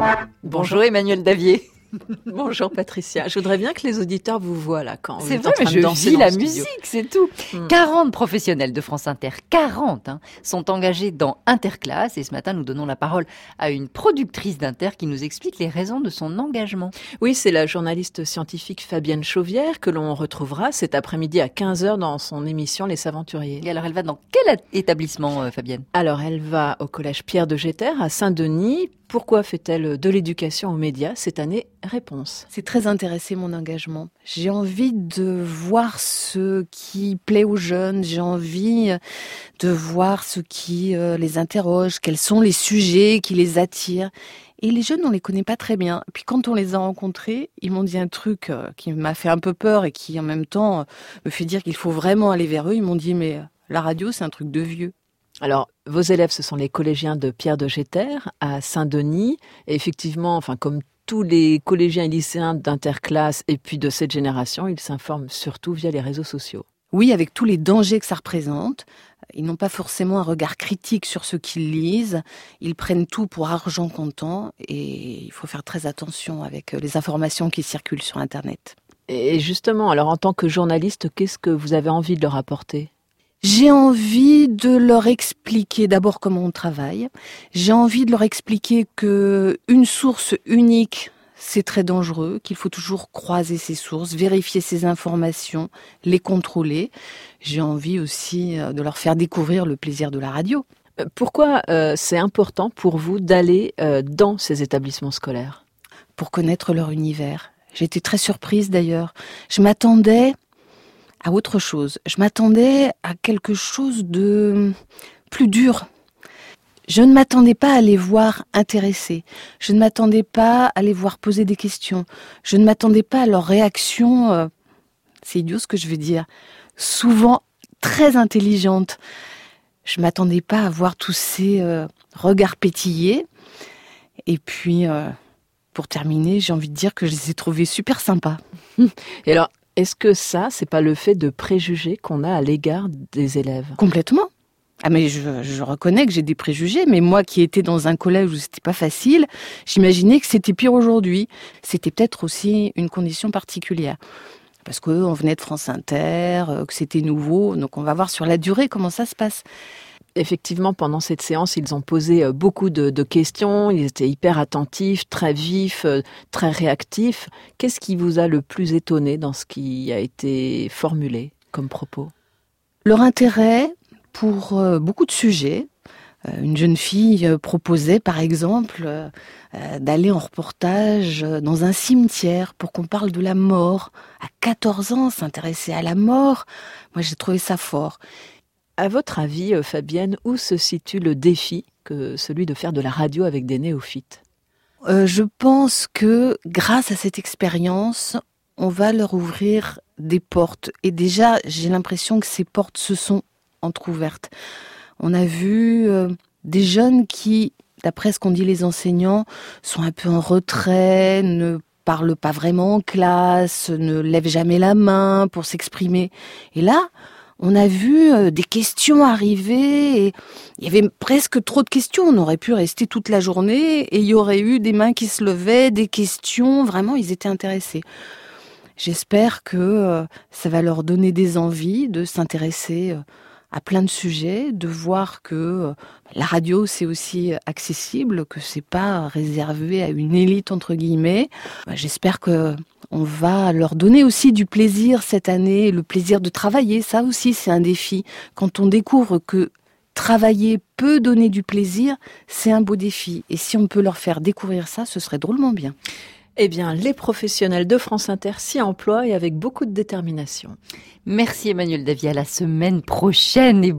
Bonjour Emmanuel Davier. Bonjour Patricia. Je voudrais bien que les auditeurs vous voient là quand vous c'est êtes vrai, en train mais de je danser vis dans la le studio. musique, c'est tout. 40 professionnels de France Inter, 40 sont engagés dans Interclasse. Et ce matin, nous donnons la parole à une productrice d'Inter qui nous explique les raisons de son engagement. Oui, c'est la journaliste scientifique Fabienne Chauvière que l'on retrouvera cet après-midi à 15h dans son émission Les Aventuriers. Et alors, elle va dans quel établissement, Fabienne ? Alors, elle va au collège Pierre de Jeter à Saint-Denis. Pourquoi fait-elle de l'éducation aux médias cette année ? Réponse. C'est très intéressé mon engagement. J'ai envie de voir ce qui plaît aux jeunes, j'ai envie de voir ce qui les interroge, quels sont les sujets qui les attirent. Et les jeunes, on les connaît pas très bien. Puis quand on les a rencontrés, ils m'ont dit un truc qui m'a fait un peu peur et qui en même temps me fait dire qu'il faut vraiment aller vers eux. Ils m'ont dit mais la radio c'est un truc de vieux. Alors, vos élèves, ce sont les collégiens de Pierre de Jeter à Saint-Denis. Et effectivement, comme tous les collégiens et lycéens d'Interclasse et puis de cette génération, ils s'informent surtout via les réseaux sociaux. Oui, avec tous les dangers que ça représente. Ils n'ont pas forcément un regard critique sur ce qu'ils lisent. Ils prennent tout pour argent comptant et il faut faire très attention avec les informations qui circulent sur Internet. Et justement, alors en tant que journaliste, qu'est-ce que vous avez envie de leur apporter ? J'ai envie de leur expliquer d'abord comment on travaille. J'ai envie de leur expliquer que une source unique, c'est très dangereux, qu'il faut toujours croiser ses sources, vérifier ses informations, les contrôler. J'ai envie aussi de leur faire découvrir le plaisir de la radio. Pourquoi c'est important pour vous d'aller dans ces établissements scolaires ? Pour connaître leur univers. J'ai été très surprise d'ailleurs. Je m'attendais à autre chose. Je m'attendais à quelque chose de plus dur. Je ne m'attendais pas à les voir intéressés. Je ne m'attendais pas à les voir poser des questions. Je ne m'attendais pas à leur réaction, c'est idiot ce que je veux dire, souvent très intelligente. Je ne m'attendais pas à voir tous ces regards pétillés. Et puis, pour terminer, j'ai envie de dire que je les ai trouvés super sympas. Et alors, est-ce que ça, c'est pas le fait de préjugés qu'on a à l'égard des élèves ? Complètement. Ah mais je reconnais que j'ai des préjugés, mais moi qui étais dans un collège où c'était pas facile, j'imaginais que c'était pire aujourd'hui. C'était peut-être aussi une condition particulière. Parce qu'on venait de France Inter, que c'était nouveau, donc on va voir sur la durée comment ça se passe. Effectivement, pendant cette séance, ils ont posé beaucoup de questions, ils étaient hyper attentifs, très vifs, très réactifs. Qu'est-ce qui vous a le plus étonné dans ce qui a été formulé comme propos ? Leur intérêt pour beaucoup de sujets. Une jeune fille proposait, par exemple, d'aller en reportage dans un cimetière pour qu'on parle de la mort. À 14 ans, s'intéresser à la mort, moi j'ai trouvé ça fort. À votre avis, Fabienne, où se situe le défi que celui de faire de la radio avec des néophytes ? Je pense que grâce à cette expérience, on va leur ouvrir des portes. Et déjà, j'ai l'impression que ces portes se sont entrouvertes. On a vu des jeunes qui, d'après ce qu'ont dit les enseignants, sont un peu en retrait, ne parlent pas vraiment en classe, ne lèvent jamais la main pour s'exprimer. Et là, on a vu des questions arriver, et il y avait presque trop de questions. On aurait pu rester toute la journée et il y aurait eu des mains qui se levaient, des questions. Vraiment, ils étaient intéressés. J'espère que ça va leur donner des envies de s'intéresser à plein de sujets, de voir que la radio c'est aussi accessible, que c'est pas réservé à une élite entre guillemets. J'espère que on va leur donner aussi du plaisir cette année, le plaisir de travailler. Ça aussi c'est un défi. Quand on découvre que travailler peut donner du plaisir, c'est un beau défi. Et si on peut leur faire découvrir ça, ce serait drôlement bien. Eh bien, les professionnels de France Inter s'y emploient et avec beaucoup de détermination. Merci Emmanuel Davier, à la semaine prochaine.